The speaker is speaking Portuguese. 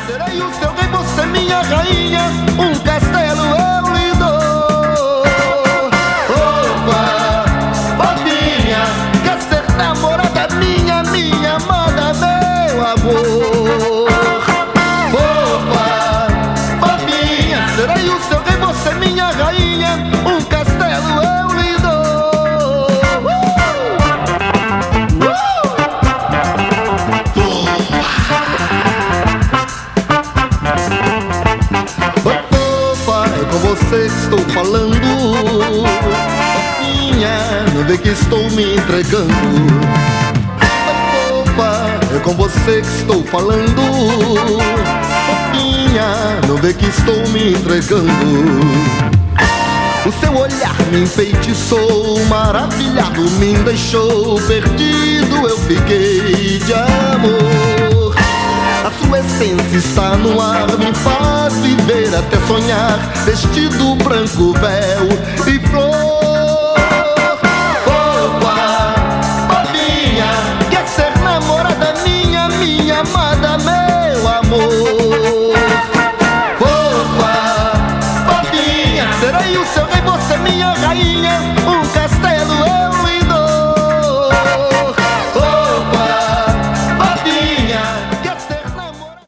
Serei o seu rei, você minha rainha, um castelo eu lhe dou. Opa, fofinha, quer ser namorada minha, minha amada, meu amor. Opa, fofinha, serei o seu rei, você minha rainha, um castelo eu lhe dou. Você que estou falando, fofinha, não vê que estou me entregando. Opa, é com você que estou falando, fofinha, não vê que estou me entregando. O seu olhar me enfeitiçou, maravilhado, me deixou perdido, eu fiquei de amor. A sua essência está no ar, me faz viver até sonhar, vestido branco, véu e flor. Opa, fofinha, quer ser namorada minha, minha amada, meu amor. Opa, fofinha, serei o seu rei, você minha rainha, um